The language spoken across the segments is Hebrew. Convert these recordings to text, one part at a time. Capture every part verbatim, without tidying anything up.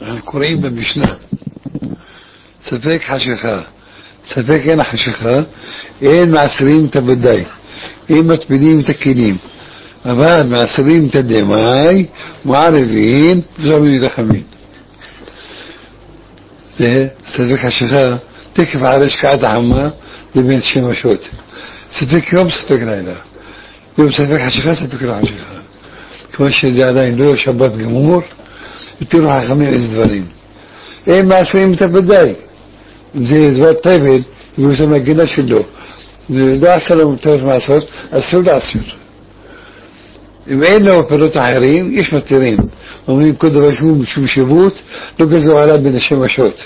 אנחנו קוראים במשנה, ספק חשיכה, ספק אין חשיכה, אין מעשרים את הבדי, אין מטבילים את הכלים, אבל מעשרים את הדמי, מערבים, זו מנתחמים. זה ספק חשיכה, תקף על השקעת החמה, לבין שמשות. ספק יום, ספק לילה. יום ספק חשיכה, ספק לא חשיכה. כמו שזה עדיין לא שבת גמור, ותראו חכמים איזה דברים. אין מעשרים את הבדי. אם זה דבר טבל, והוא את המגינה שלו. ולא עשה לו מטרות מעשות, אסור לעשות. אם אין לו פירות אחרים, יש מתירים. אומרים כל דבר שום שיבות, לא גזו עליו בין השמשות.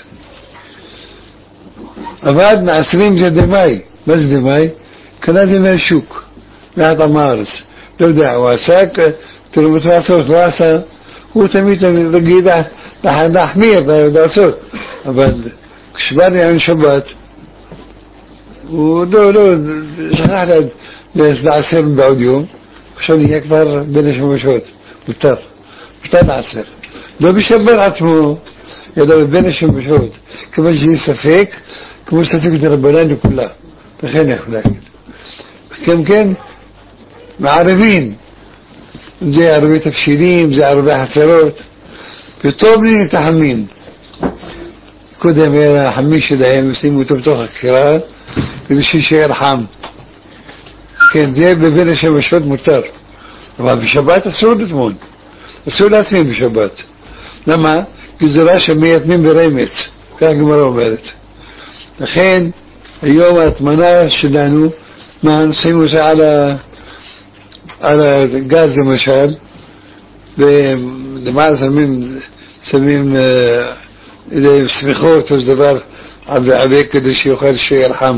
אבל מעשרים זה דמי. מה זה דמי? קנה דמי שוק. מעט המארץ. לא יודע, הוא עשה, תראו מתמעשות, לא עשה. הוא תמיד רגיל להחמיר, לעשות. אבל כשבא לי על שבת, הוא לא, לא, שכח לעשר בעוד יום, עכשיו נהיה כבר בין השמשות, מותר, מותר לעשר. לא בשבת עצמו, אלא בין השמשות, כמו שזה ספק, כמו ספק דרבנן לכולה, וכן יכול להגיד. גם כן, מערבים, זה ערבי תפשילים, זה ערבי חצרות, וטוב לי נתחמים. קודם היה החמי שלהם, שימו אותו בתוך הקירה, ובשביל שיהיה חם. כן, זה בבין השמשות מותר. אבל בשבת אסור לטמון. אסור להטמין בשבת. למה? כי זה רע שמייטמים ברמץ. כך הגמרא אומרת. לכן, היום ההטמנה שלנו, מה, שימו אותה על ה... על הגז למשל, ולמעלה שמים, שמים איזה סמיכות או דבר על ועבק כדי שיוכל שיהיה חם.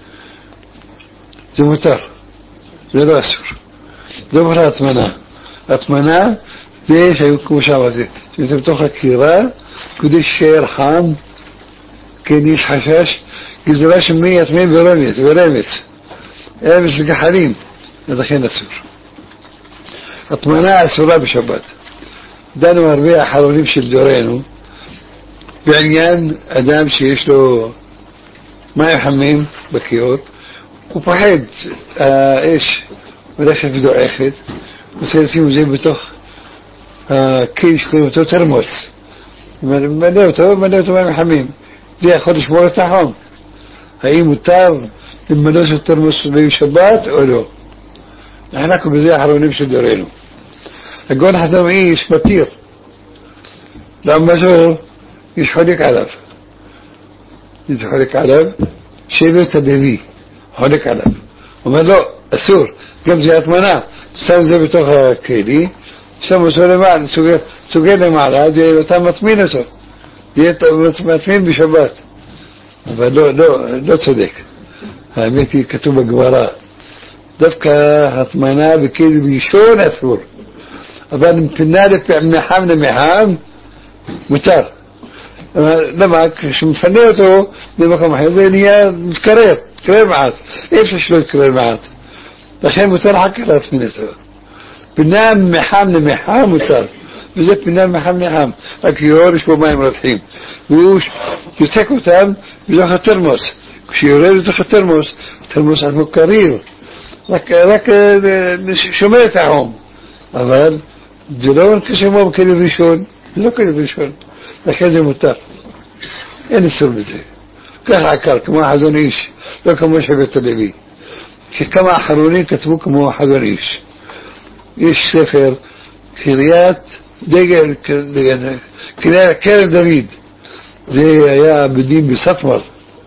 זה מותר, זה לא אסור. זה לא הטמנה. הטמנה זה שהיו כמו שאמרתי, שזה בתוך הקירה, כדי שיהיה חם, כן יש חשש, כי זה לא שמי יטמין ברמץ, ברמץ. רמץ וגחלים, אז לכן אסור. הטמנה אסורה בשבת. דנו הרבה האחרונים של דורנו, בעניין אדם שיש לו מים חמים בכיור, הוא פחד, האש הולכת ודועכת, הוא רוצה לשים את זה בתוך הכיס, אותו תרמוס, מלא אותו, מלא אותו מים חמים, זה יכול לשמור את החום. האם מותר למלא את התרמוס בשבת או לא? אנחנו בזה האחרונים של דורנו. הגאון חסר איש מתיר, למה זו יש חולק עליו. יש חולק עליו, שבט הלוי, חולק עליו. הוא אומר לא, אסור, גם זה הטמנה, שם זה בתוך הכלי, שם אותו למעלה, סוגר למעלה, ואתה מטמין אותו. יהיה מטמין בשבת. אבל לא, לא, לא צודק. האמת היא כתוב בגמרא, דווקא הטמנה בכלי בישון אסור. אבל נתנה מחם למחם, מותר. למה? כשמפנה אותו במקום אחר, זה נהיה מתקרר, מתקרר מעט. איפה שלא יתקרר מעט. לכן מותר חכה להטמין אותו. פנה מחם למחם מותר. וזה פנה מחם למחם. הכיור יש בו מים רתחים. והוא יוצק אותם בתוך התרמוס. כשיורד לתוך התרמוס, התרמוס עצמו קריר. רק, רק שומע את החום. אבל זה לא כשמו בכלי ראשון, זה לא כלי ראשון, לכן זה מותר. אין איסור בזה. ככה עקר, כמו החזון איש, לא כמו שבט הלוי. שכמה אחרונים כתבו כמו החזון איש. יש ספר, קריאת דגל, קרן דוד. זה היה בדין בסטמר,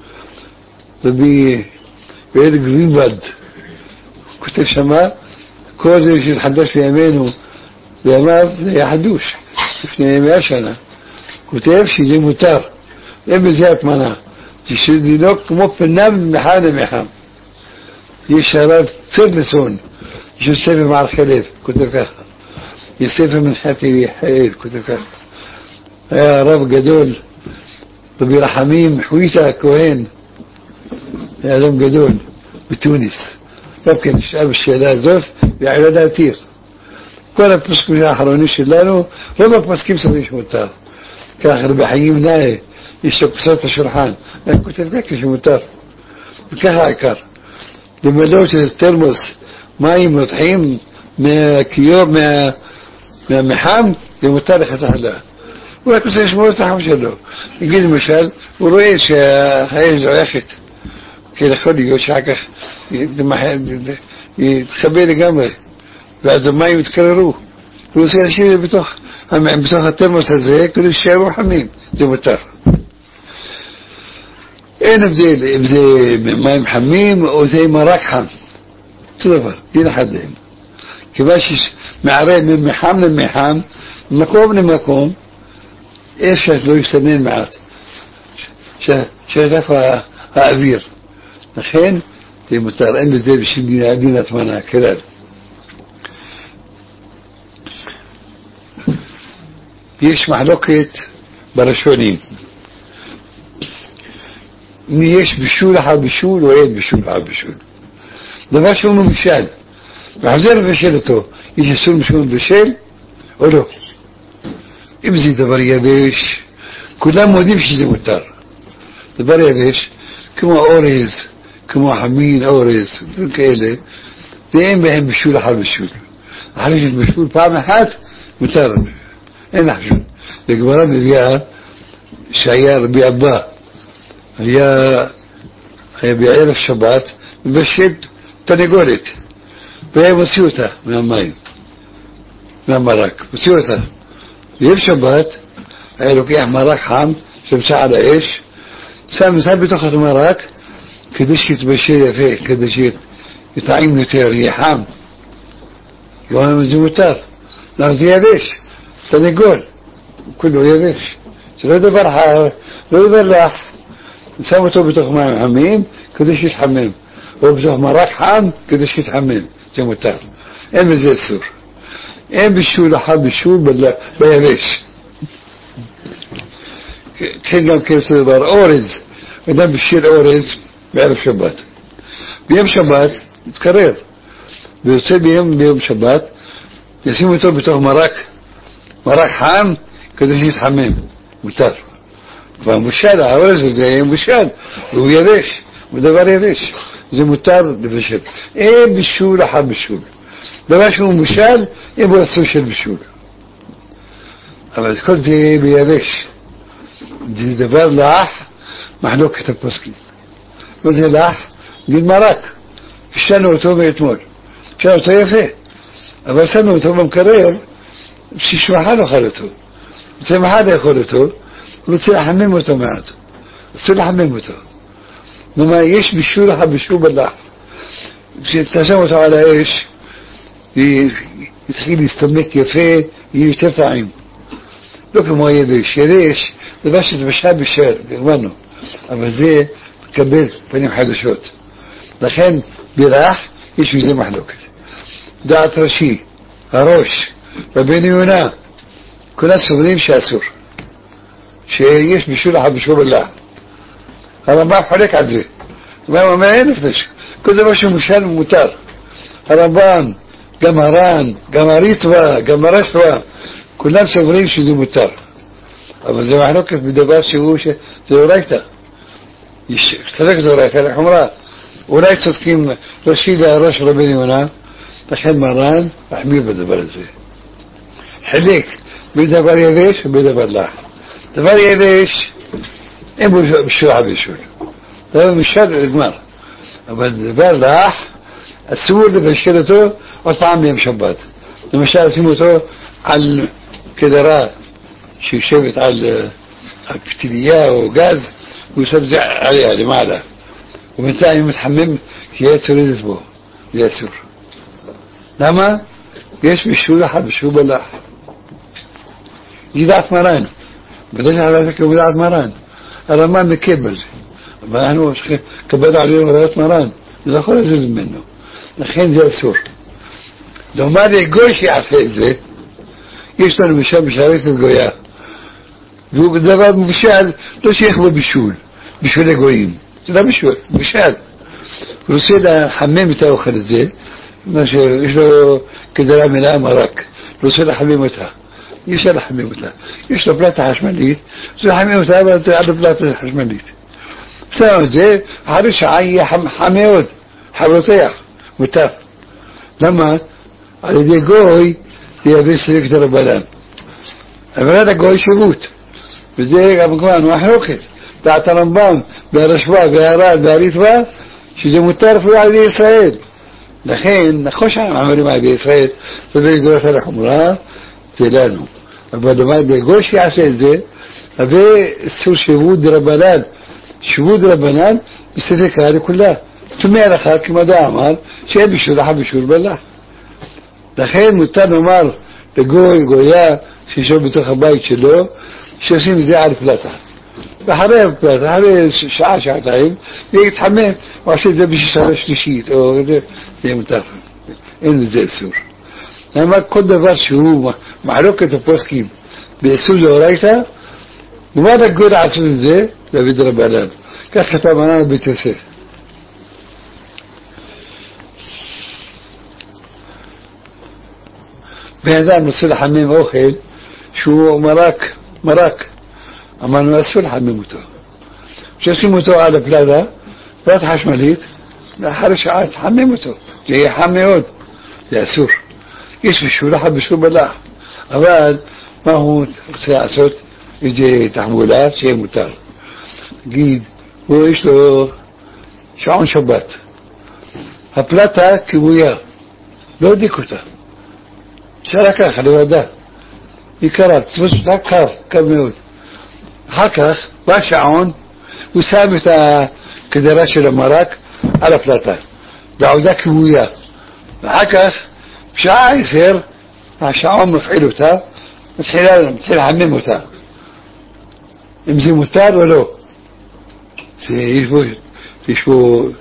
ובאל גרינבד. כותב שמה, כל זה שהתחדש בימינו, ואמר, זה היה חדוש, לפני מאה שנה. כותב שזה מותר, אין בזה הטמנה. שדינו כמו פנם מחם למחם. יש הרב צרנסון, יש ספר מערכי לב, כותב ככה. יש ספר מנחתי חייל, כותב ככה. היה הרב גדול, רבי רחמים, חוויתה הכהן, היה אדם גדול, בתוניס. גם כן, נשאל בשאלה הזאת, והעלה להתיר. כל הפסקים האחרונים שלנו, רוב הפסקים סביב שמותר. كاخر بحيم ناي يشتك سات الشرحان كنت أفكر شو متر بكها عكر لما لوش الترمس ماي مطحيم ما كيوب ما ما محام لمتر خطأ وكنت اسمه تحمش له يجي مشال ورئيس هاي زعيخت كده خلي يوشعك يتخبي لي جنبه بعد ما يتكرروه ويصير شيء بتوخ هم بتوخ الترمس هذا كل الشاي وحميم دي متر ايه نبدي بدي ماي محميم وزي مراك حم تدبر دينا حدين كباش معرين من محام لمحام مكوم لمكوم ايش لو يسنين معك شايفها أبير الحين دي متر انه زي بشي دينا دينا ثمانها كلام يشمح لوكيت برشونين ميش بشول حب بشول ويد بشول حب بشول ده باش هم مشال بحزر بشيلته يجي سول مشول بشيل ولو ابزي دبر بيش كلها مودي بشي دي متر دبر بيش كما اوريز كما حمين اوريز كيله دين بهم بشول حب بشول عارف المشول بعمل حات متر اين حجون الجبران اللي شيار بيابا هي هي بيعرف شبات بشد تنقولت بهي مسيوتة من الماء من المراك مسيوتة بيب شبات قالوا كيه مراك حام شمسة على ايش سام سام بتاخد مراك كدش يتبشر فيه كدش يتعين يتير حام يوم من زمتار ناس يبيش تنقول كله يبيش لو دبر لو دبر راح نسوته بتوخ ماء حميم كدش يتحمم وبتوخ مراك حام كدش يتحمم زي متار اما زي السور اما بالشول حاب الشول بلا بيبيش كنا كيف تدبر اوريز اذا بالشير اوريز بيعرف شبات بيوم شبات تكرر بيصير بيوم بيوم شبات يسمى تو بتوخ مراك مراك حام كدش يتحمم متار فمشال عورز زي مشال ويبيش ودبر يبيش زي متار بشب ايه بالشول حب الشول ده شو مشال يبغى السوشيال بالشول اما كل زي بيبيش دي دبر لاح محلوك كتب بسكي قلت لاح قل مراك الشانو توم يتمول شانو طيفه اما سنو توم مكرر شي شو حاله خلته زي ما حدا يخلته وتصير حميمته معته تصير حميمته لما يش بالشول حب الشول بالله تسوته على ايش يتخيل يستمك يفيه يتفعيم لك ما يبيش يليش لباش تبشها بالشارع يغمنه اما زي كبير بني محدشوت لكن بيراح يش زي محلوك دعت رشي هروش فبيني ونا كنا سبريم شاسور شيء يش بشول حب الشول بالله هذا ما حولك عدري ما ما ينفتش كذا باش مشان متار ربان قمران قمريتوا قمرشوا كلهم سفرين شو ذي متار أما زي ما حنوك بدباس شووش ذورايته يشترك ذورايته الحمراء ورايت صدقين رشيدة رش ربيني هنا تخيل مران أحمير بدبر زي حليك بدبر يديش بدبر لا دبر يديش إبو بالشرع بيشول ده مش شرع الجمار أما دبر لاح السور اللي بشكلته وطعم يمشبات لما شاء سموته على كدراء شي شبت على الكتلية وغاز ويسبزع عليها لمعلا ومن ثاني متحمم هي تريد اسبوع ياسور لما يش بالشولة حب الشوب الله يدعت مران بدأش على ذلك يدعت مران الرمان مكبل ما هو كبد عليه ورايات مران إذا خلص زيز منه الحين زي السور لو ما دي قوش يحسين زي يشتغل مشان مشاركة القوياء يقول بالدباب مشال ليش يخبر بالشول بشول قويين لا بشول مشال روسيا حممتها وخلت زي ماشي ايش لو كده من امرك روسيا حممتها يشيل حمي وتا يشرب بلاطة حشمليت زي حمي وتا على بلاطة حشمليت سوى زي حرش عي حم حميود حبوطيح وتا لما على دي جوي هي بس يقدر بلان أبدا جوي شبوت بزي كمان وحروكت تاع رمضان برشوا بيارات باريتوا شيء متعرف على إسرائيل لكن نخش عن عمري مع إسرائيل فبيقولوا ثلاث حمرة تلانو بعد ما يقولش يعسل ده أبي السور شبود ربنان شبود ربنان بيستفيق هذه كلها ثم يرخى كما دا عمال شيء بيشور حب يشور بالله لكن متعرف مار يقول يقول شيء شو بتخباي شلو شو سيم زي عارف لا تعرف بحرام ثلاثة هذا شعاع شعتين يتحمل وعشان ده بيش سالش تشيت أو ده زي متعرف إنه زي السور لما كنت برش هو معلوكة البوسكيم بيسول لورايتا وماذا تقول عسول زي لا بيضرب علان كختم أنا بيتسف بهذا المسؤول حميم أوخيل شو مراك مراك أما المسؤول حميمته شو اسمه على بلاده بلاد حشمليت لا حرش عاد حميمته جاي حميود يا سور يشوف شو راح بشو بلاح أبد ما هو سياسات يجي تحملات شيء متر جيد هو إيش له شعون شبات هبلاتا كويا لو ديكوتا شركة خلي ده يكرر تفوت تكر كميود هكذا باشعون وثابت كدراش الامارات على بلاتا دعودك وياه هكذا شاع يصير شعون مفعلوتا متحيل متحيل حميموتا امزي متار ولو يشبو يشبو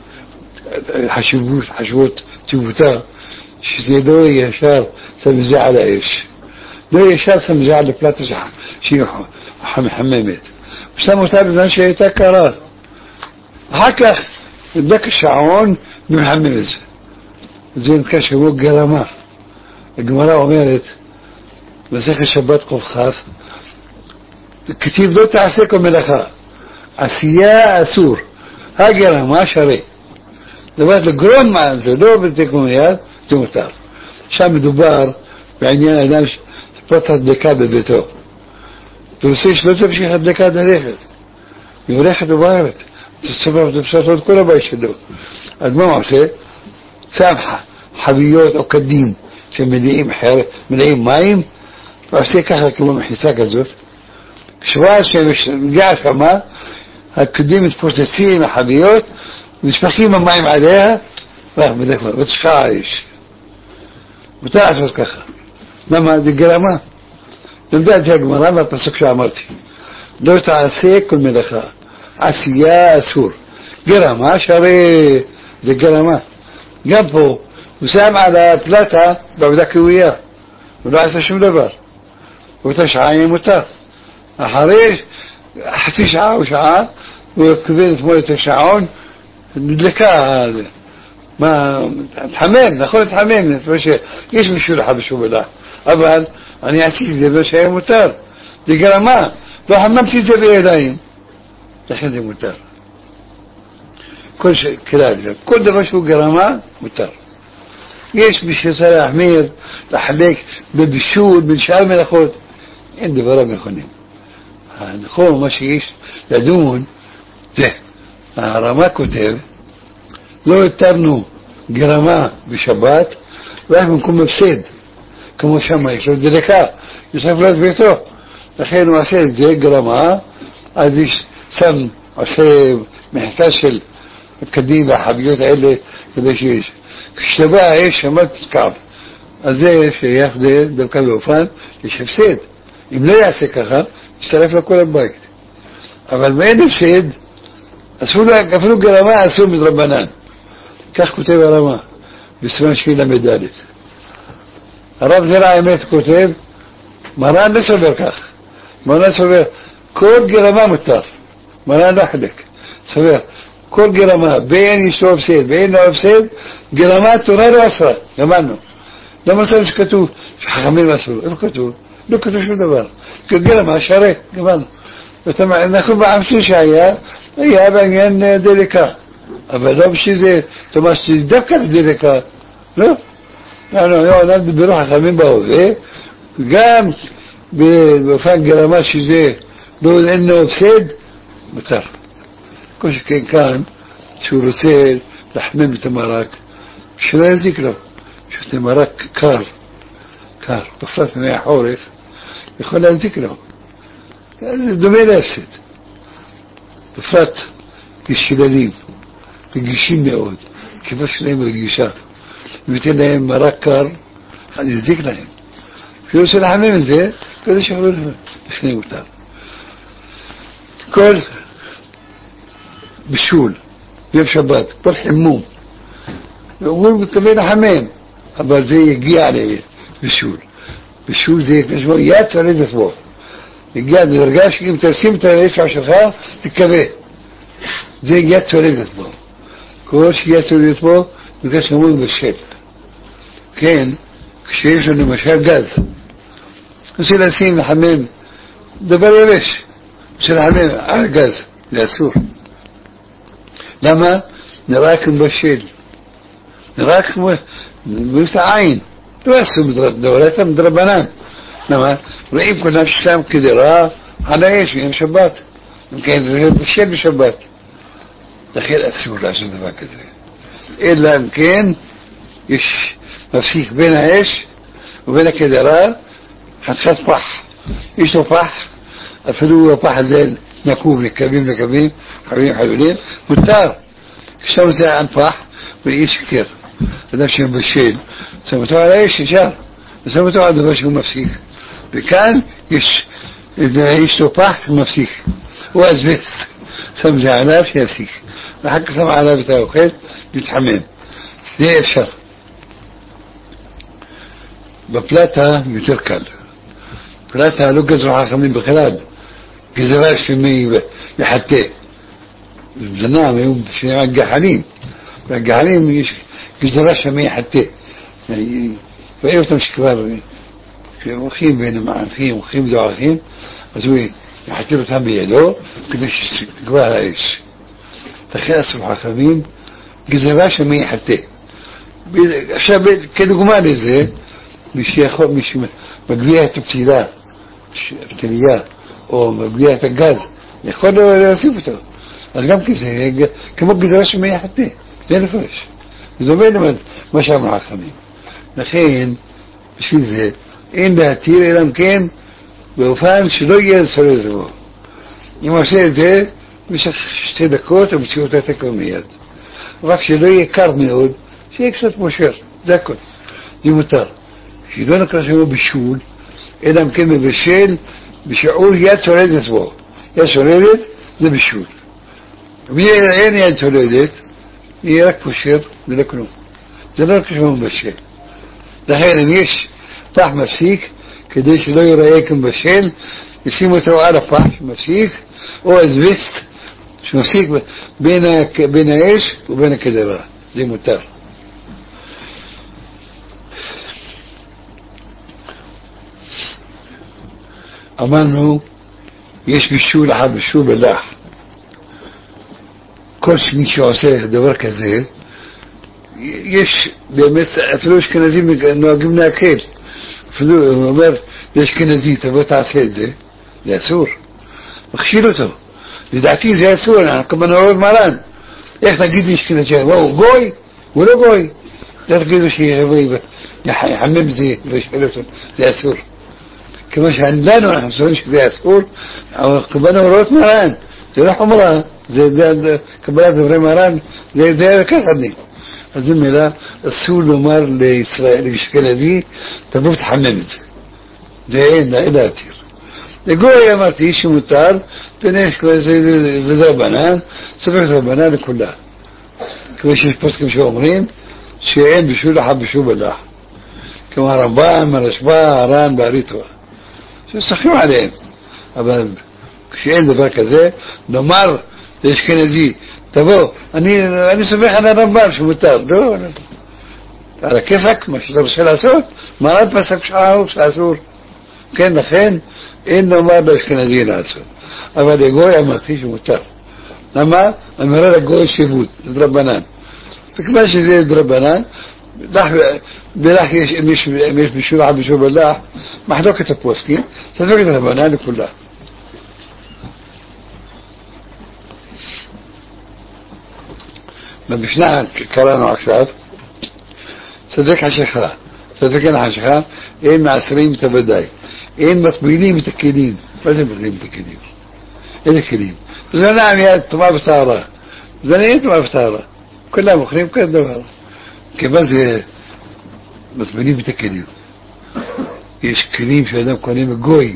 حشبوت حشبوت تبوتا شي دو يشار سمزي على ايش دو يشار سمزي على بلاتا شي حم حمامات بسمو تابع شيء تكرار هكا ذاك الشعون بمحمد زين كشفوا الجرامة الجمرة أمرت مسك الشبات قف خاف كتير دو تعسيكم ملخا أسياء أسور ها جرامة شري لبعد الجرام ما أنزل لو بدكم إياه تمتار شام دبار يعني أنا فترة دكابة بيتو ترسيش لا تمشي خد لك هذا ريحت يريحت وبارت تستمر تبسطه كله بايشلو المهم عسى سامحة حبيوت أو كدين في مليئين حير مليئين مايم عسى كذا كم محيساك الزوت شوال شيء مش جاش كمان هالكدين تبوستين حبيوت مش بخيمة مايم عليها فاهم بدك ما بتشعايش بتعرف كذا لما دي جرامة نبدأ تهاج مرة ما تسكش عمرتي لو تعسيك كل ملخاء عسياء سور جرمة شري زي جرمة جنبه وسام على ثلاثة بودك وياه ولا عسى شو دبر وتشعاي متر حريش حسي شعاع وشعاع وكذلك مولة تشعون لكا هذا ما تحملنا خلت تحملنا فش ايش مشوا لحب شو بلا أبدا أنا أسيس ذا شيء متر دي كلامه لو حممت تبي إلهي لكن دي متر كل شيء كلام كل ده مشوا كلامه متر ايش بشي سلا حمير لحبيك ببشور من شعر من أخوت عندي برا من خنين هنخو ماشي ايش لدون ده رماك كتاب لو اترنوا جرماء بشبات راح نكون مفسد كما شما يشوف ذلك يسافر بيته لكن واسيد زي جرماء اديش سم وسيب محتاج الكديبة حبيوت اللي كذا شيء كشباب ايش ما تكعب ازاي ايش ياخذ ده كان وفان يشوف سيد يملا يعسكها يشترف له كل البيت اول ما ينفسد اسولا كفلو جرماء اسوم من ربنان كاش كتاب رما بسمان شكيلة مدالت رب زراعي ميت كتاب مران نسوبر كاخ مران سوبر كل جرماء متاف مران رحلك سوبر كل جرماء بين يشوف سيد بين نوف سيد جرماء تنار واسرة لمانو لما سنش كتو في حخمين مسؤول ايه كتو לא כתוב שום דבר. כגלם, השרה, גמרנו. אנחנו בעמסו שהיה, היה בעניין דליקה. אבל לא בשביל זה, תאמר שדווקא לדליקה. לא. אנחנו היום ברוך החכמים בהווה, גם באופן גרמה שזה לא אין לו הפסד, מותר. כל שכן כאן, שהוא רוצה לחמם את המרק, שלא יזיק לו. שזה מרק קר, קר, בפרט ממי החורף, יכול להזיק לו. זה דומה להפסד. בפרט כשללים, רגישים מאוד, כיפה שלהם רגישה. אם ייתן להם מרק קר, אני יזיק להם. כשהוא רוצה לחמם את זה, כזה שיכולו לפני אותם. כל בישול, ביום שבת, כל חימום, הוא מתכוון לחמם, אבל זה יגיע לבישול. בישול זה כמו יד צורד עצמו. יגיע לדרגה שאם תשים את האצבע שלך, תקווה. זה יד צורד עצמו. כל שיד צורד עצמו, בגלל שאומרים בשל. כן, כשיש לנו למשל גז, רוצה לשים לחמם, דבר יבש, רוצה לחמם על גז, זה אסור. למה? נראה כמו בשל. נראה כמו מבוס העין. לא אסור דאורתם דרבנן. למה? רואים כולם ששם כדירה על האש ביום שבת. כן, זה בשל בשבת. לכן אסור לעשות דבר כזה. אלא אם כן, יש מפסיק בין האש ובין הכדירה, חתיכת פח. יש לו פח, אפילו הפח הזה נקוב לקווים לקווים, חברים חלולים, מותר. כשם זה על פח, ואיש שקר. אדם שמבשל, שם אותו על האש ישר, ושם אותו על דבר שהוא מפסיק. וכאן יש, יש לו פח שמפסיק. הוא אזבסט. שם זה עליו שיפסיק. ואחר כך שם עליו את האוכל, להתחמם. זה אפשר. בפלטה יותר קל. פלטה לא גזרו חכמים בכלל. גזרה שמי יחטא. זנם היו שני הגחלים. והגחלים יש גזרה שמי יחטא. ואין אותם שכבר, כשהולכים בין המערכים, הולכים ודועכים, אז הוא יחטא אותם בידו, כדי שתקבע על האש. לכן אסור חכמים, גזרה שמי יחטא. עכשיו, כדוגמה לזה, מי שיכול, מי שמגביע את הפתילה, הפתיליה, או מגביע את הגז, יכול להוסיף אותו. אז גם כזה, כמו גזרה שמי יחטא, זה נפרש. זה דומה למה שאמרו החכמים. לכן, בשביל זה, אין להתיר אלא אם כן, באופן שלא יהיה לסולל זבו. אם עושה את זה, במשך שתי דקות, המציאו אותה תקום מיד. רק שלא יהיה קר מאוד, שיהיה קצת מושר, זה הכל. זה מותר. שלא נקרא שמו בישול, אלא אם כן מבשל, בשיעור יד צולדת בו. יד צולדת זה בישול. ואין יד צולדת, יהיה רק פושר ולא כלום. זה לא נקרא שמו מבשל. לכן אם יש פח מפסיק, כדי שלא ייראה כמבשל, ישים אותו על הפח שמפסיק, או אזבסט שמפסיק בין, בין האש ובין הכדרה. זה מותר. אמרנו, יש בישול אחד בישול בלח. כל מי שעושה דבר כזה, יש באמת, אפילו אשכנזים נוהגים להקל. אפילו הוא אומר, לאשכנזי, תבוא תעשה את זה, זה אסור. מכשיל אותו. לדעתי זה אסור, אנחנו כמנהרות מרן. איך נגיד לאשכנזי, הוא גוי? הוא לא גוי. לא תגידו שיחמם זה וישאל אותו, זה אסור. כמו שענדנו אנחנו סוברים שזה אסור, אבל כמנהרות מרן, זה לא חומרה, זה קבלת דברי מרן, זה ככה דין. אז זו מילה, אסור לומר לישראל, לאשכנזי, תבוא ותחמם את זה. זה אין, אין להתיר. לגוי אמרתי שמותר, פני זה דרבנן, סופר דרבנן לכולה. כמו שיש פוסקים שאומרים, שאין בישול אחד בישול בלח. כמו הרמב"ם, הרשב"א, הר"ן והריטב"א. ששחקים עליהם. אבל כשאין דבר כזה, נאמר לאשכנזי, תבוא, אני, אני סומך על הרמב"ם שמותר. לא, לא. על הכיפק, מה שאתה רוצה לעשות, מרן פסק שאסור. כן, לכן אין לומר לאשכנזי לעשות, אבל לגוי אמרתי שמותר. למה? אמרה לגוי שיבוט, זה דרבנן, וכמה שזה דרבנן, בלח יש בשורה בשורה בלח מחלוקת הפוסקים, ספק דרבנן לכולה. במשנה קראנו עכשיו צדק חשיכה, צדק אין חשיכה, אין מעשרים את הוודאי, אין מטבילים את הכלים. מה זה מטבילים את הכלים? איזה כלים? זה נעם יד טומאה וטהרה, זה נהיה טומאה וטהרה, כולם אוכלים כל דבר. כיוון זה מטבילים את הכלים, יש כלים שאדם קונה מגוי,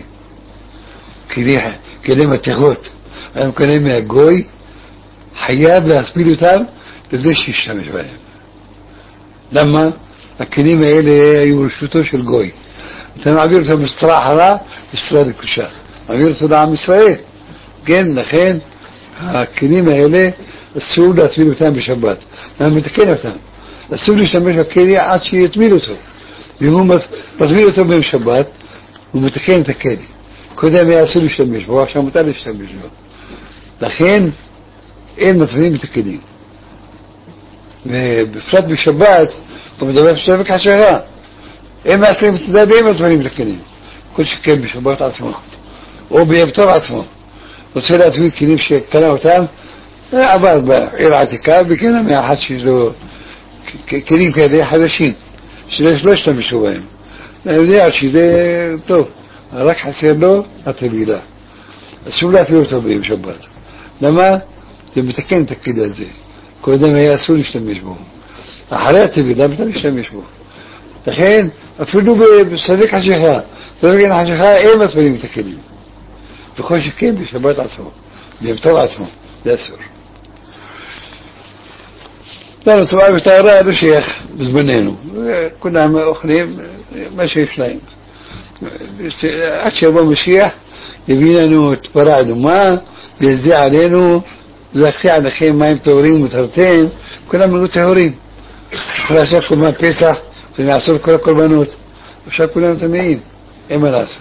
כלים מתכות, אדם קונה מהגוי, חייב להספיל אותם לפני שישתמש בהם. למה? הכלים האלה היו רשותו של גוי, אתה מעביר אותם בסתרה חרה, בסתרה לקושה, מעביר אותו לעם ישראל. כן, לכן הכלים האלה אסור להטביל אותם בשבת, אני מתקן אותם, אסור להשתמש בכלי עד שיטביל אותו, ואם הוא מטביל אותו בשבת הוא מתקן את הכלי, קודם היה אסור להשתמש בו, עכשיו מותר להשתמש בו. לכן אין מטבילים את הכלים, ובפרט בשבת הוא מדבר שתבק חשיכה, הם מעשרים את זה והם מטבילים את הכלים, כל שכן בשבת עצמו או ביום טוב עצמו רוצה להטביל כלים שקנה אותם, עבר בעיר העתיקה וקנה מאחד שזו כלים כאלה חדשים שלא השתמשו בהם, אני יודע שזה טוב, רק חסר לו הטבילה, אסור להטביל אותו ביום שבת. למה? זה מתקן את הכלי הזה, קודם היה אסור להשתמש בו, אחרי הטבילה מותר להשתמש בו. לכן אפילו בסדק חשיכה, סדק חשיכה אין מטבילים את הכלים, וכל שכן בשבת עצמו, ביום טוב עצמו, זה אסור. לנו טומאה וטהרה לא שייך בזמננו, כולם אוכלים מה שיש להם. עד שיבוא משיח יביא לנו את פרה אדומה ויזדע עלינו, זכי עליכם מים טהורים וטהרתם, כולם היו טהורים. יכול לעשות קורבן פסח ולעשות כל הקורבנות, עכשיו כולם טמאים, אין מה לעשות.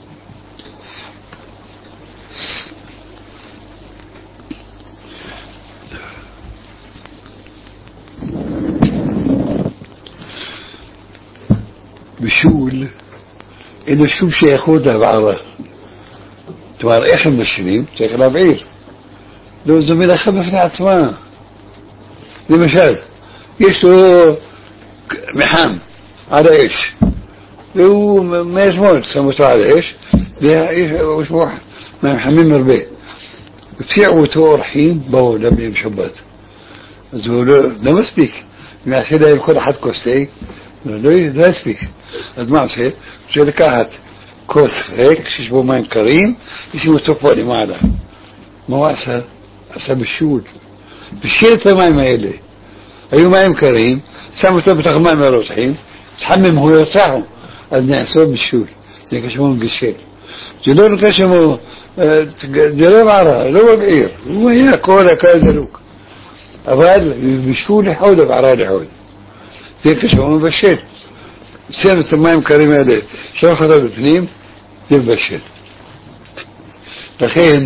בשול אין לו שום שייכות להבערה, כלומר איך הם משנים? צריך להבעיר, לא, זו מלאכה בפני עצמה. למשל יש לו מחם על האש והוא מאתמול שם אותו על האש ויש בו מחמים הרבה, הפציעו אותו אורחים, באו לביום שבת, אז הוא לא מספיק, מעשה להם כל אחד כוס תה, לא יספיק. אז מה עושה? רוצה לקחת כוס ריק שיש בו מים קרים, ישים אותו פה למעלה. מה הוא עשה? עשה בשול, בשל את המים האלה, היו מים קרים, שם אותו בתוך מים הרותחים, תחמם הוא ירצחו, אז נעשו בשול, זה כשמו בשל. זה לא כשמו, זה לא בערה, לא בבעיר, הוא היה כל הכל דלוק, אבל בשול לחוד ובערה לחוד, זה כשמו בשל. שם את המים קרים האלה, שלח אותו בפנים, זה בשל. לכן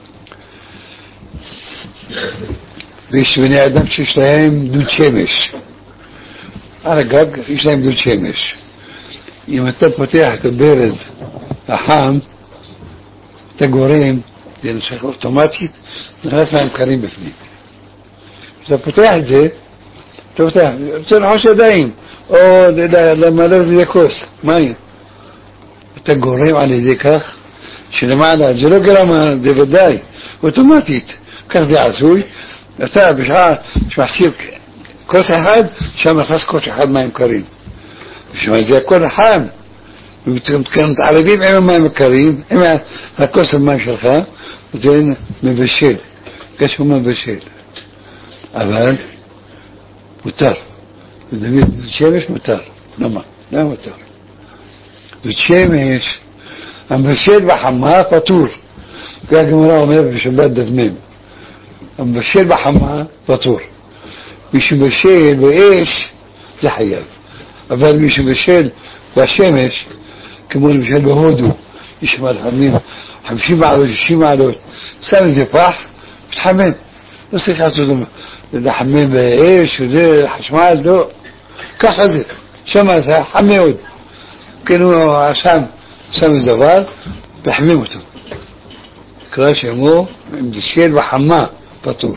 ויש בני אדם שיש להם דוד שמש על הגג, יש להם דוד שמש. אם אתה פותח את הברז החם אתה גורם, זה נשך אוטומטית, נכנס מים קרים בפנים. כשאתה פותח את זה, אתה פותח, רוצה לחוש ידיים או למלא זה כוס מים, אתה גורם על ידי כך שלמעלה, זה לא גרמה, זה ודאי אוטומטית, כך זה עשוי. אתה בשעה שמחסיר כוס אחד, שם נכנס כוס אחד מים קרים, ושמה זה הכל חם, ומתערבים עם המים הקרים, עם הכוס המים שלך, זה מבשל, כשהוא מבשל. אבל מותר, דוד שמש מותר. למה? למה מותר? דוד שמש המבשל בחמה פטור, כך הגמרא אומרת בשבת דזמם, המבשל בחמה פטור. מי שבשל באש זה חייב, אבל מי שבשל בשמש כמו למשל בהודו, יש מלחמים, חמישים מעלות, שישים מעלות, שם איזה פח, מתחמם. לא צריך לעשות לחמם באש, חשמל, לא. ככה זה, שם זה חם מאוד. כן, הוא שם, שם איזה דבר, וחמם אותו. קרא שמו, עם דשל וחמה, פטור.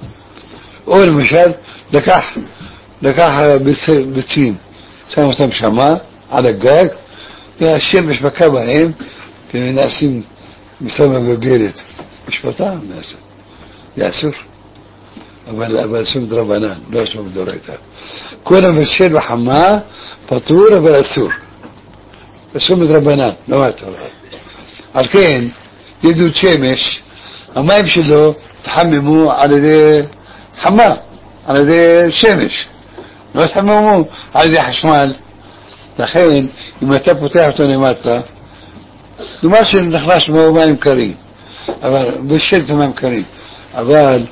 או למשל, לקח, לקח ביצים, שם אותם שמה, על הגג, והשמש בקע בהם, ונעשים מסמה בגלת. משפטה נעשה. זה אסור. אבל, אבל אסור דרבנן, לא אסור דורייתא. כל המבשל וחמה, פטור, אבל אסור. אסור דרבנן, לא מהתורה. על כן, ידוד שמש, המים שלו תחממו על ידי חמה, על ידי שמש. לא תחממו על ידי חשמל. לכן, אם אתה פותח אותו למטה, דומה שנכנס בו מים קרים, אבל בשלת מים קרים, אבל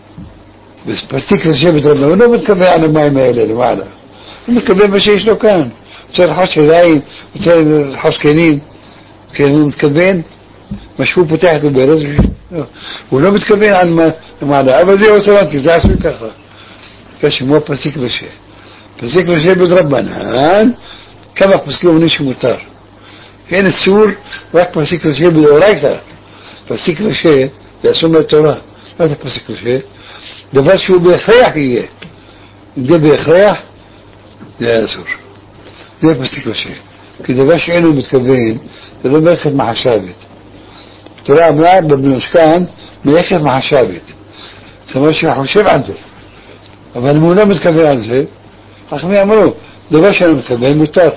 בספסטיק לשבת רבנה, הוא לא מתכוון על המים האלה למעלה, הוא מתכוון מה שיש לו כאן, הוא צריך לחוש ידיים, הוא צריך לחוש כנים, כן, הוא מתכוון, מה שהוא פותח את הברז, הוא לא מתכוון על למעלה, אבל זה אוטומטי, זה עשוי ככה, כשמו פסטיק לשבת, פסטיק לשבת רבנן, כמה פסקים אומרים שמותר. אין אסור, רק פסיק רשע בדאורייתא. פסיק רשע, זה אסור מהתורה. מה זה פסיק רשע? דבר שהוא בהכרח יהיה. אם זה בהכרח, זה אסור. זה פסיק רשע. כי דבר שאינו מתכוון, זה לא מלאכת מחשבת. התורה אמרה במשכן, מלאכת מחשבת. זאת אומרת שחושב על זה. אבל אם הוא לא מתכוון על זה, חכמים אמרו, דבר שאינו מתכוון מותר.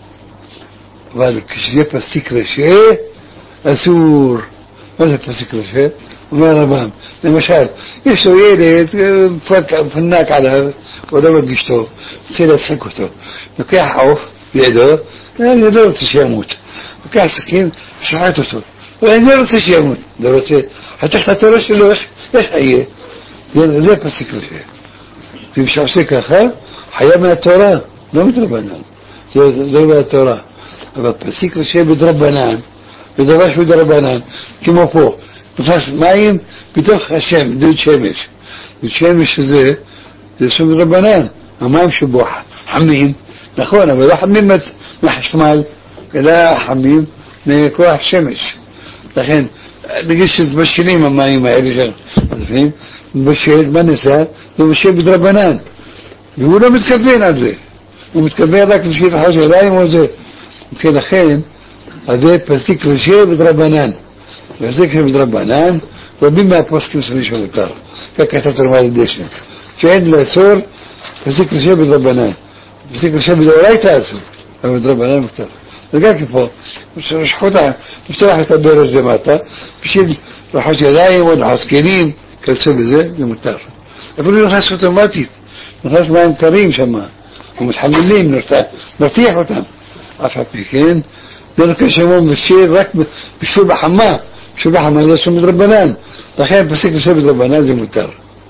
אבל כשיהיה פסטיק רשע, אסור. מה זה פסטיק רשע? אומר רבם, למשל, יש לו ילד, פנק עליו, הוא לא מרגיש טוב, רוצה להצחק אותו. לוקח עוף לידו, אני לא רוצה שימות. לוקח סכין, שוחט אותו. אני לא רוצה שימות, לא רוצה. חתך את התורה שלו, איך יהיה? זה פסטיק רשע. זה משעושה ככה, חיה מהתורה, לא מתרבנן. זה לא מהתורה. אבל פסיק רשע בדרבנן, בדבר שהוא דרבנן, כמו פה, נכנס מים בתוך השם, דוד שמש. דוד שמש הזה, זה סוג דרבנן, המים שבו חמים, נכון, אבל לא חמים מהחשמל, אלא חמים מכוח שמש. לכן, נגיד שמבשלים המים האלה שלפנים, מבשל, מה נעשה? זה מבשל בדרבנן, והוא לא מתכוון על זה, הוא מתכוון רק בשביל לחוש ידיים או זה. כן, לכן, זה פסטיק רשע בדרבנן. פסטיק רשע בדרבנן, רבים מהפוסקים סביב שמותר. כך כתב תרמה לדשן. שאין לאסור, פסטיק רשע בדרבנן. פסטיק רשע בדאורייתא אסור, אבל בדרבנן מותר. וגם כפה, שחותה, לפתוח את הברז למטה, בשביל לחוש ידיים או לחוש כלים, כנסו בזה, זה מותר. אפילו נכנס אוטומטית, נכנס מים קרים שם, ומתחמלים, נרתיח אותם. אף הפי כן, לא נקרא שמו משיר רק בשביל בחמה, בשביל בחמה זה אסור מדרבנן, לכן פסק לשבת דרבנן זה מותר.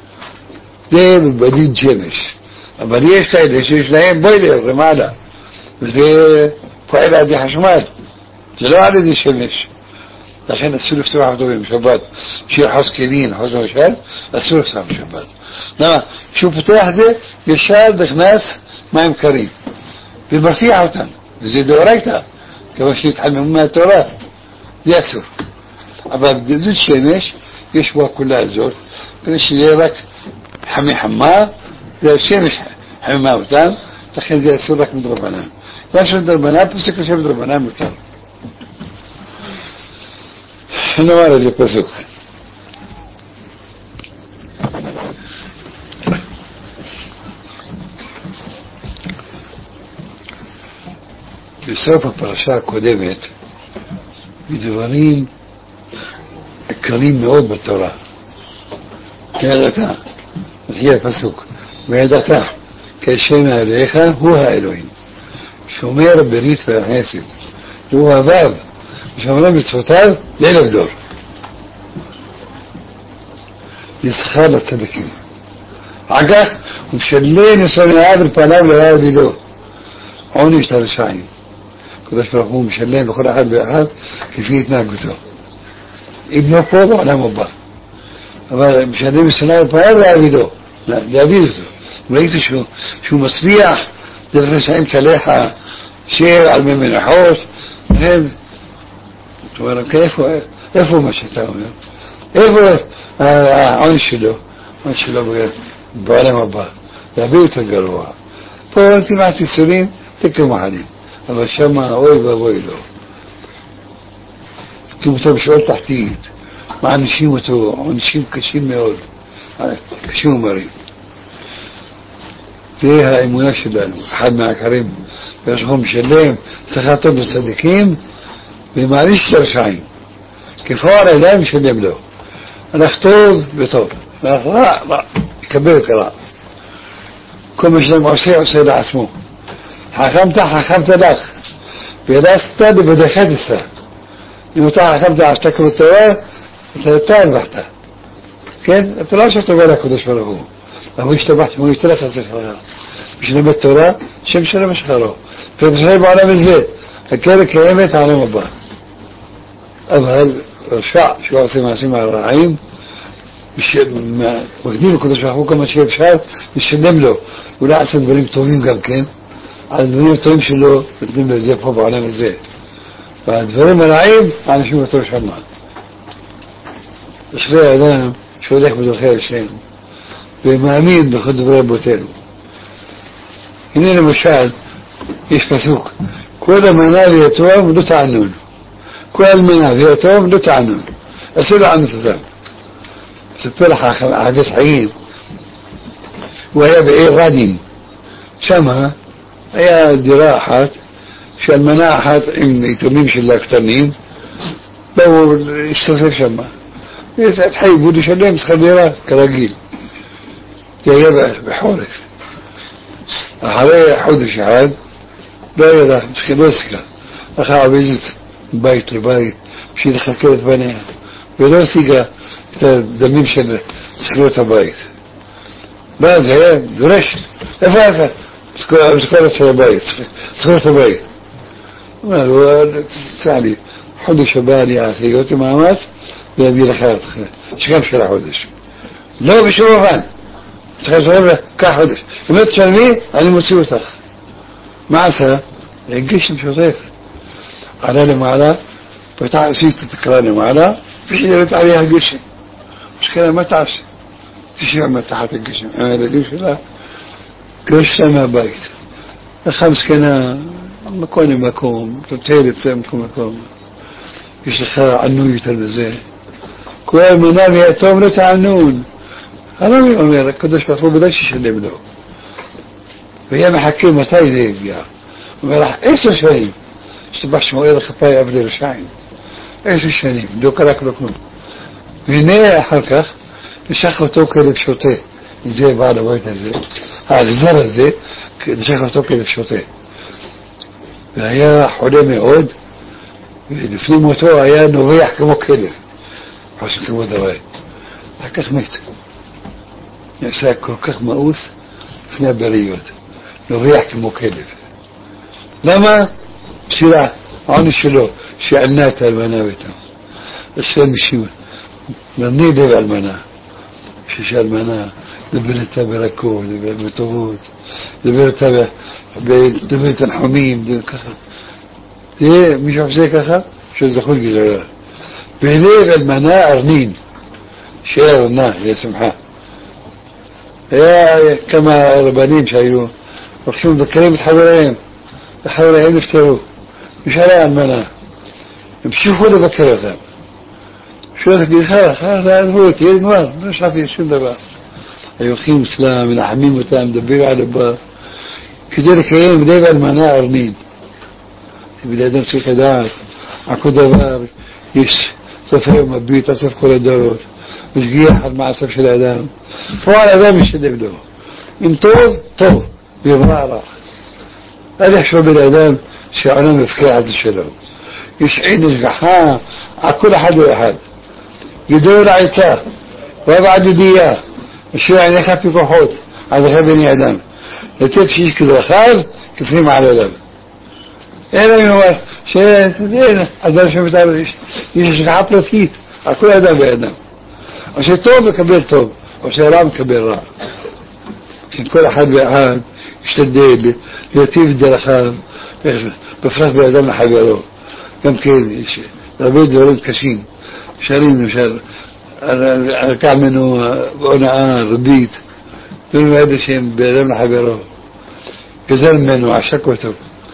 זה בדיד שמש, אבל יש כאלה שיש להם בוילר למעלה, וזה פועל על ידי חשמל, זה לא על ידי שמש, לכן אסור לפתוח אותו בשבת, שיהיה חוס כלים, חוס למשל, אסור לפתוח בשבת. למה? כשהוא פותח את זה, ישר נכנס מים קרים, ומרתיח אותם. וזה דאורייתא, כמו שהתחממו מהתורה, זה אסור. אבל בדוד שמש, יש בו הכולה הזאת, כדי שיהיה רק חמי חמה, זה השמש חממה אותם, לכן זה אסור רק מדרבנן. גם של דרבנן, פסק לשם מדרבנן מותר. נאמר על זה פסוק. בסוף הפרשה הקודמת, מדברים עיקריים מאוד בתורה. וידעת, מתחיל הפסוק, וידעת, כי השם האלוהיך הוא האלוהים, שומר ברית והחסד, והוא אוהביו, ושומר מצוותיו לאלף דור. ישכר לצדיקים. אחר כך הוא משלם יסוד העד על פניו לרעה בידו. עונש לרשעים. قداش برحوم مشلين لكل أحد بأحد كيفية ناقته ابنه فوضه على مبا مشلين السنة فهذا يعبده لا يعبده ولقيت شو شو مصريح درس عين تلاحة شيء على من حوش هم وانا كيف كيف ما شتاهم كيف عن شلو عن شلو بغير بعلم أبا يعبيه تقروا فأنت ما تسرين تكلم عليه أما شما أويبا ويلو كم تبشعر تحتيت مع نشيمته ونشيم كشيم يقول كشيم مريم فيها مناشدة حد مع كريم يشغل شليم سخاطب الصديقين بمعليش ترشعين كفارة لا مشليم له أنا اختوض بطوب لا لا يكبر كراء كم مشليم عسي عسي لعثمه حكمت حكمت لك بلاست بدخات الساعة يمتع حكمت عشتكم التواه ثلاثان بحتها كان اتلاش تبالك ودش بلغوه أهو يشتبحت مو يتلك هزيخ مش نبت التوراة شمش أنا مش خلوه فبسحيب على بالزيت هكذا كيامت على مبا أبهل رشع شو عصيم عصيم على الرعيم مش مقديم كنت شرحوه كما شيء بشار مش نمله ولا أحسن بريم طويم قال كان على البريم طويم شلو بتنم له زي بحب على بالزيت بعد بريم الرعيم على شو متوش عمان مش فيها دام شو ليك بدو الخير الشيء بمامين بخد بريم بوتينو هنا المشاهد يشفسوك كل منافي يتوام دو تعنون كل منافي يتوام دو تعنون أسئلة عن الثلاث سبلح حديث حقيم وهي بإيه غادين شمها هي دراحات شو المناحات إن يتميمش الله اكترنين لو يستفر شمها يتحيب ودو شلين سخديرات كراجيل جايبه بحورك حوالي حود الشعاد دايرة مسكنوسكا أخا عبيزت بيت لبيت مشي دخل كده بنيها بلوسيقا دميم شد سكروتا بيت بعد هي درشت افاسة سكروتا بيت سكروتا بيت ما هو تسالي حود شبالي عاثي قلت مامات بيبي لخيرت شكام شرع حودش لو بشوفان سخرت كحودش ومت شرمي على مسيوتك معسى يجيش مش وظيف على لي معلا بتاع سيت تكراني معلا في شيء عليها قش مش كده ما تعرفش تشيع ما تحت القش انا بديش لا قش ما بايت خمس كنا مكوني مكوم تتهيل تمكم مكوم يشخر عنو يتلزي كل منام يأتوم لتعنون أنا مي أميرك كدش بطلو بداش يشلم له وهي محكمة تايدي بيها ومراح إيش الشريم اشتبحش موئر خطايا أبدي رشاين إيش الشريم دوك لك لكم هنا حركة الشيخ توكل بشوطيه زي بعد ويتنا زي هذا الزرع زي الشيخ توكل بشوطيه هي حلم يعود في موتوها يا انه يحكموا كده حسن كمو دواي هكذا ميت يساك كركخ مؤوث فينا بريوت لو يحكموا كده لما بسرعة عن الشلو شعلنات المناويتا السلام الشيوة مني دبع المنا شيش المنا دبرتها بركوب دبرتها بطبوط دبرتها دبرتها حميم دبرتها ايه مش عفزي كخا شو زخول جزاء بليغ المناء ارنين شير الناه يا سمحة يا كما ربانين شايو وخشون ذكرين بتحولين بتحولين نفتروا مش على المناء بشوفوا اللي ذكرها شو ذكي خلاص هذا هو تيجي نوار مش عارف شو ده بقى ايوه خيم سلام من حميم وتام دبير على بقى كذلك ايام دايما المناء ارنين بلادن في خدار عكو دبار يش سفر مبيت أسف كل الدور مش جيح مع سفر الأدام فوال أدام مش يدبدو إن طول طول بيضرع هذا شو بالأدام شعنا مفكاة هذا الشلو يشعين الجحا على كل حد وأحد يدور عيتاه ويبعد دياه الشيء يعني يخاف يكون حوت هذا غير بني أدام لتكشيش كذا خاف كفريم على الأدام אלא אם אומר, שאין, אדם שמתאר, יש השגחה פרטית, על כל אדם ואדם. או שטוב מקבל טוב, או שרע מקבל רע. כל אחד ואחד ישתדל להיטיב את דרכיו, בפרט באדם לחברו. גם כן, יש הרבה דברים קשים, שרים למשל, לקח ממנו הונאה, ריבית, דברים האלה שהם באדם לחברו. גזל ממנו, עשק אותו.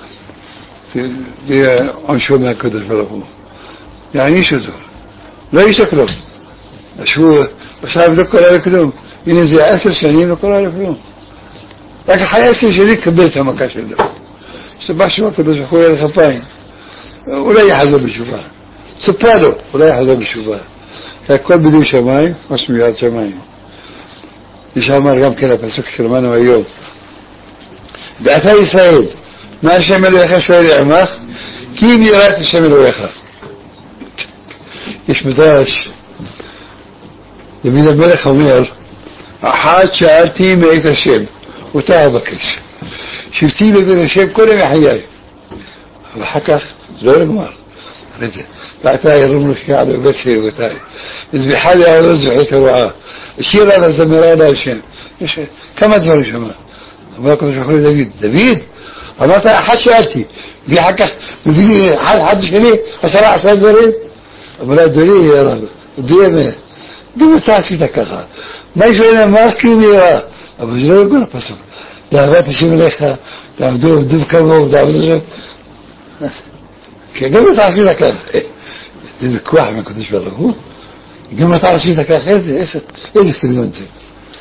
זה עונשו מהקדוש ברוך הוא. יעניש אותו. לא ישק לו. שהוא עכשיו לא קורא לכלום. הנה זה עשר שנים לא קורא לכלום. רק אחרי עשר שנים קבל את המכה שלו. שבא שהוא הקדוש ברוך הוא יהיה לכפיים. אולי יחזור בתשובה. ספר לו, אולי יחזור בתשובה. הכל בדוי שמיים, משהו מיד שמיים. יש אמר גם כן הפסוק שלמנו היום. ואתה ישראל, מה השם אלוהיך שואל לעמך? כי אם יראת השם אלוהיך. יש מדרש, דוד המלך אומר, אחת שאלתי מאת השם, אותה אבקש. שבתי לבין השם כל ימי חיי. ואחר כך זה לא נגמר. ואתה ירום לשקיע לבית שאיבותיי. הזביחה לי העלות זוחית הרועה. השאירה לה זמרה לה השם. יש כמה דברים שמה. אמר הקדוש ברוך הוא לדוד, דוד, אמרת אחת שאלתי, ואחר כך מביא לי אחד אחד שני, עשרה עשרה דברים. אמרה דורי יא רב, באמת, גם אתה עשית ככה. מה ישאלה מה כי הוא נראה? אבל זה לא יגון הפסוק. לאהבת השם אליך, תעמדו עבדו כמוהו, תעבדו שם. כי גם אתה עשית ככה. זה ויכוח מהקדוש ברוך הוא. גם אתה עשית ככה, איזה סגנון זה.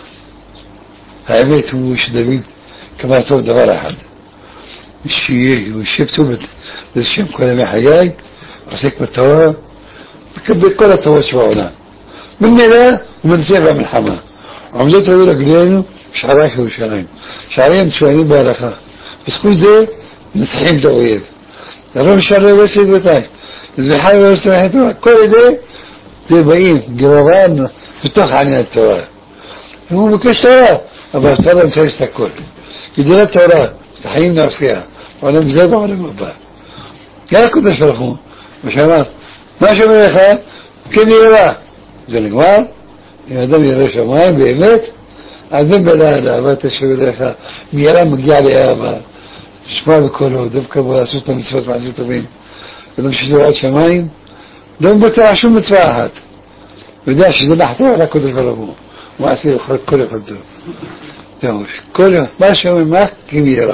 האמת הוא שדוד קבע טוב דבר אחד. שהוא ישב טוב לשם כל ימי חיי, עוסק בתורה, מקבל כל התורות שבעולם. ממילא הוא מנצח במלחמה. עומדות היו רגלינו בשערי ירושלים. שערים מצוינים בהלכה. בזכות זה מנצחים את האויב. הרוב שערי לא סביבותיי. אז בחי ולא סתמך תורה. כל אלה זה באים, גרורן, בתוך עניין התורה. והוא מבקש תורה, אבל התורה מצריך את הכל. גדולה תורה, את החיים נעשייה. העולם זה בעולם הבא. גם הקדוש ברוך הוא, מה שאמר, מה שאומר לך, כן יראה. זה נגמר, אם אדם יראה שמיים באמת, אז זה בלעד, אהבת השם אליך, מירה מגיע לאהבה, שמע בקולו, דווקא בו לעשות את המצוות מעשים טובים. אדם שתוראת שמיים, לא מבטא שום מצווה אחת. הוא יודע שזה נחתו על הקדוש ברוך הוא. הוא עשי לכל כל יכולתו. זהו, כל מה שאומר מה, כי מירה.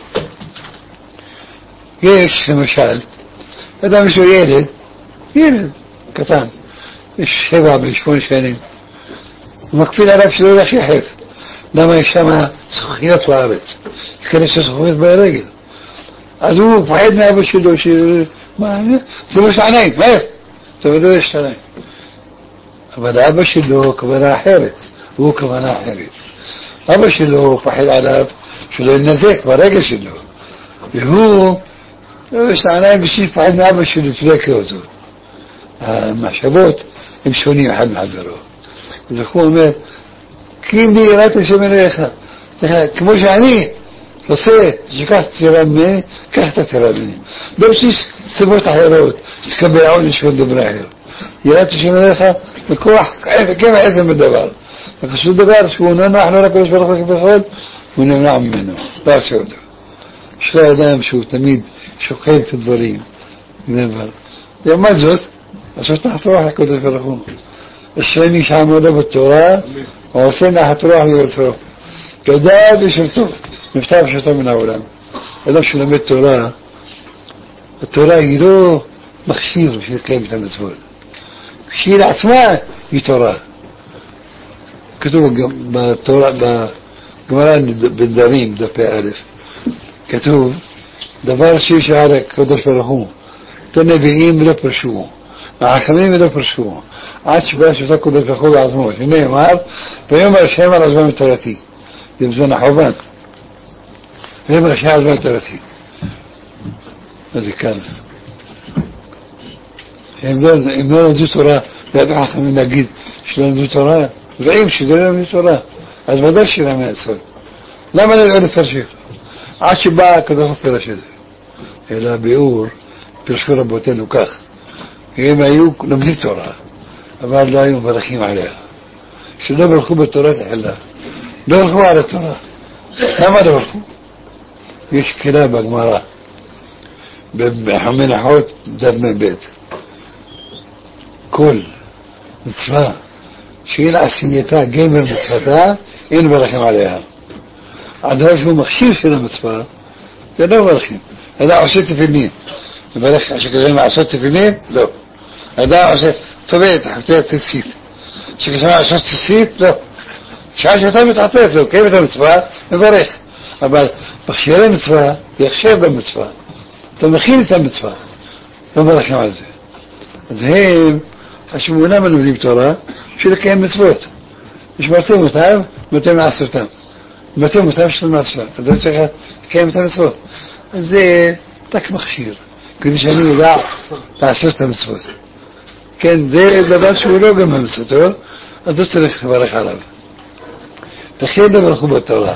יש למשל, אדם יש לו ילד, ילד קטן, יש שבע בשמונה שנים, הוא מקפיד עליו שלא הולך יחף. למה יש שם זכוכיות בארץ? יכנס לזכוכיות ברגל. אז הוא פחד מאבא שלו, ש... מה, זה לא שעניים, מה? זה לא יש שעניים. אבל אבא שלו כוונה אחרת, הוא כוונה אחרת. אבא שלו פחד עליו שלא ינזק ברגל שלו. והוא, לא יש שעניים בשביל פחד מאבא שלו, תלקה אותו. המחשבות הם שונים אחד מחברו. אז הוא אומר, כי אם יראת השם אליך, כמו שאני עושה, שכך תרמה, כך אתה תרמה. לא בסיס סיבות אחרות, שתקבל עונש ודבר אחר. יראת השם אליך, בכוח, כמה עצם בדבר. וכשהו דבר שהוא נמח לא רק לקדוש ברוך הוא כבכל, הוא נמנע ממנו, לא עושה אותו. יש לו אדם שהוא תמיד שוקל את הדברים, לעומת זאת, לעשות נחת רוח לקדוש ברוך הוא. השני שעמודו בתורה, הוא עושה נחת רוח לירתו. גדל ושרתו, נפטר ושרתו מן העולם. אדם שלמד תורה, התורה היא לא מכשיר שיקיים את המצוות. כשהיא לעצמה היא תורה. כתוב בתורה, בגמרא בדברים, דפי א', כתוב, דבר שיש על הקדוש ברוך הוא, את הנביאים לא פרשו, החכמים לא פרשו, עד שבא שאתה קודש ברוך הוא בעצמו, הנה אמר, ויאמר השם על עזבם את תורתי, זה בזמן החורבן, ויאמר השם על עזבם את תורתי. מה זה כאן? אם לא למדו תורה, וידעו החכמים להגיד שלא למדו תורה, רואים שלא למדו תורה, אז ודאי שלא מעצור. למה לא לפרשך? עד שבא הקדוש ברוך הוא פרש את זה. אלא ביאור, פרשו רבותינו כך, הם היו לומדים תורה, אבל לא היו מברכים עליה. שלא ברכו בתורה תחילה, לא ברכו על התורה. למה לא ברכו? יש קהילה בגמרא, במנחות דף בית. כל מצווה שאין עשייתה גמר מצוותה, אין מברכים עליה. הדבר שהוא מכשיר של המצווה, זה לא מברכים. אדם עושה תפילין, מברך שכזה מעשות תפילין? לא. אדם עושה טובעת, חפתת תצית. שכזה מעשות תצית? לא. שעה שאתה מתעטף, לא, קיים את המצווה, מברך. אבל מכשיר המצווה, יחשב במצווה. אתה מכין את המצווה, לא מברכים על זה. אז הם, השמונה מלמדים תורה, בשביל לקיים מצוות. ושמרתם אותם, ואתם מעשרתם. ואתם אותם של מעשרה. אתה לא צריך לקיים את המצוות. אז זה רק מכשיר, כדי שאני יודע לעשות את המצוות. כן, זה דבר שהוא לא גם המצוותו, אז לא צריך לברך עליו. לכן לא ברכו בתורה.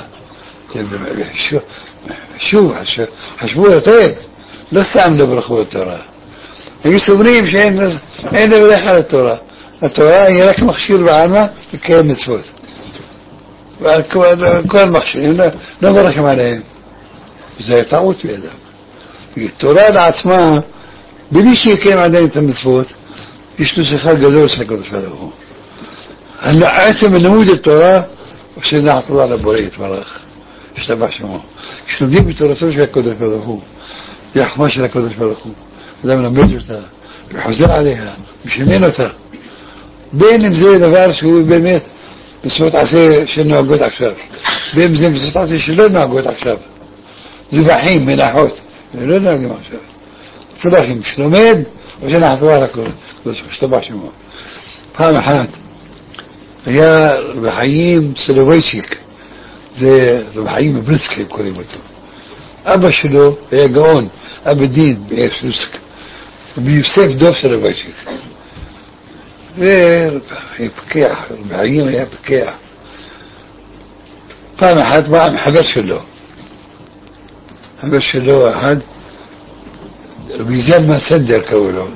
שוב, חשבו יותר, לא סתם לא ברכו בתורה. היו סוברים שאין לברך על התורה. התורה היא רק מכשיר בעלמא לקיים מצוות. ועל כל מכשירים לא מברכים עליהם. זה טעות בידם. תורה לעצמה, בלי שיקיים עדיין את המצוות, יש לו שכר גדול של הקדוש ברוך הוא. עצם לימוד התורה, שנחתו על הבורא יתברך, השתבח שמו. כשלומדים בתורתו של הקדוש ברוך הוא, זה החוכמה של הקדוש ברוך הוא. אדם מלמד אותה, וחוזר עליה, משנן אותה. בין אם זה דבר שהוא באמת מצוות עשה שנוהגות עכשיו, בין אם זה מצוות עשה שלא נוהגות עכשיו. זבחים, מנחות, לא נוהגים עכשיו. פלחים, שלומד, ושנחתו על הכל, השתבח שמו. פעם אחת, היה רב חיים סולובייצ'יק, זה רב חיים מבריצקי קוראים אותו. אבא שלו היה גאון, אבא דין בעיר שלוסק, ביוסף דוב סולובייצ'יק. זה היה פקח, רב חיים היה פקח. פעם אחת בא עם חבר שלו, חבר שלו אחד, רבי זלמן סנדר קראו לו,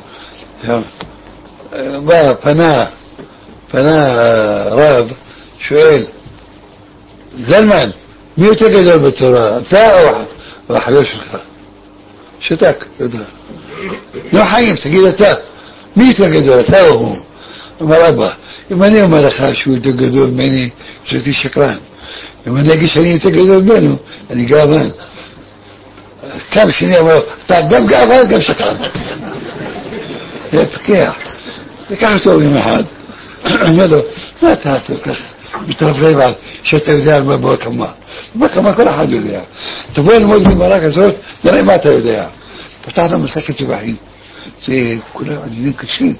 בא, פנה, פנה רב, שואל, זלמן, מי יותר גדול בתורה, אתה או החבר שלך? שתק, יודע. לא חיים, תגיד אתה, מי יותר גדול, אתה או הוא? אמר אבא, אם אני אומר לך שהוא יותר גדול ממני, שאתי שקרן. אם אני אגיד שאני יותר גדול ממנו, אני גאוון. כמה שני אמר, אתה גם גאוון, גם שקרן. זה פקח. וכך טוב עם אחד. אני אומר לו, מה אתה אתה כך? מתרפלב על שאתה יודע על מה בהקמה. בהקמה כל אחד יודע. תבוא ללמוד גמרא כזאת, נראה מה אתה יודע. פתחנו מסכת שבחים. זה כולם עניינים קשים.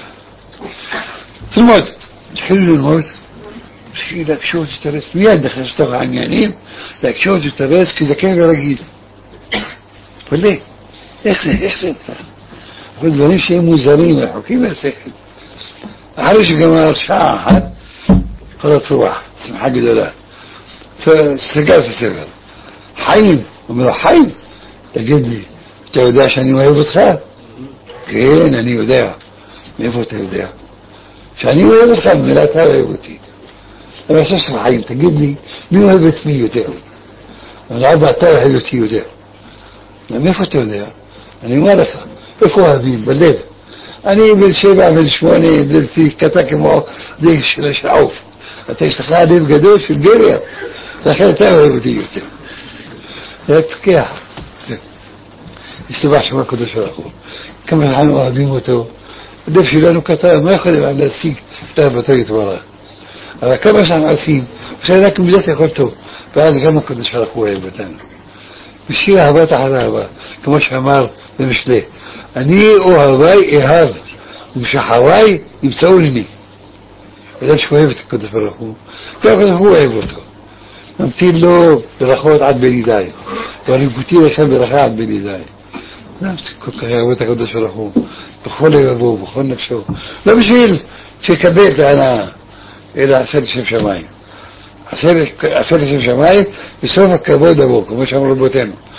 תלמוד. תחילו ללמוד. בשביל להקשות ותרס. מיד נכנס לתוך העניינים, להקשות ותרס, כי זה כן ורגיל. אבל איך זה? איך זה? אבל דברים שהם מוזרים, רחוקים מהשכל. אחרי שגמר שעה אחת, קורת רוח, שמחה גדולה. סגר את הספר. חיים, אומר לו, חיים, תגיד לי, אתה יודע שאני אוהב אותך? כן, אני יודע. מאיפה אתה יודע? שאני אוהב אותך, במילה אתה אוהב אותי. אבל עכשיו שמחה חיים, תגיד לי, מי אוהב את מי יותר? אבל אבא, אתה אוהב אותי יותר. מאיפה אתה יודע? אני אומר לך, איפה אוהבים? בלב. אני בן שבע, בן שמונה, דלתי קטע כמו דג של השעוף. אתה יש לך לב גדול של גריה, לכן אתה אוהב אותי יותר. זה פקח. השתבח שמה הקדוש ברוך הוא. כמה אנחנו אוהבים אותו. הלב שלנו קטן, מה יכולים להשיג את אהבתו יתברך? אבל כמה שאנחנו עושים, עכשיו רק מידת יכול טוב, ואז גם הקדוש ברוך הוא אוהב אותנו. בשיר אהבה תחת אהבה, כמו שאמר במשלי, אני אוהבי אהב, ומשחווי ימצאו לי. אדם שאוהב את הקדוש ברוך הוא, והקדוש ברוך הוא אוהב אותו. נמתין לו ברכות עד בנידי, וריבותי לכם ברכה עד בנידי. אדם כל כך אוהב את הקדוש ברוך הוא, בכל לבבו, בכל נפשו. לא בשביל שיקבל את ההנאה, אלא עשה לשם שמיים. עשה לשם שמיים, בסוף הכבוד לבוא, כמו שאמרו רבותינו.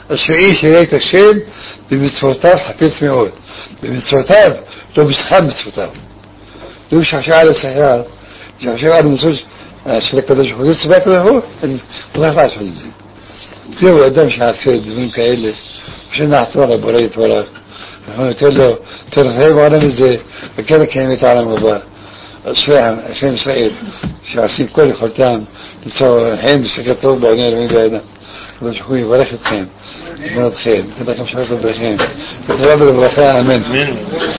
השביעי שיראה את השם במצוותיו חפץ מאוד. במצוותיו, לא בשכם מצוותיו. לא שחשב על השכר, שחשב על המצוות של הקדוש ברוך הוא. זה צבא הקדוש ברוך הוא, אני הולך לעשות את זה. זהו אדם שעשה דברים כאלה, שנעתו על הבורא יתברך. אנחנו ניתן לו, תרחב בעולם הזה, וכן לקיים את העולם הבא. השם ישראל, שעושים כל יכולתם, למצוא חיים בסקר טוב בעוני אלוהים ואדם. הקדוש ברוך הוא יברך אתכם, יברך אתכם, ייתן לכם שלום וברכם, ותודה ולברכה, אמן.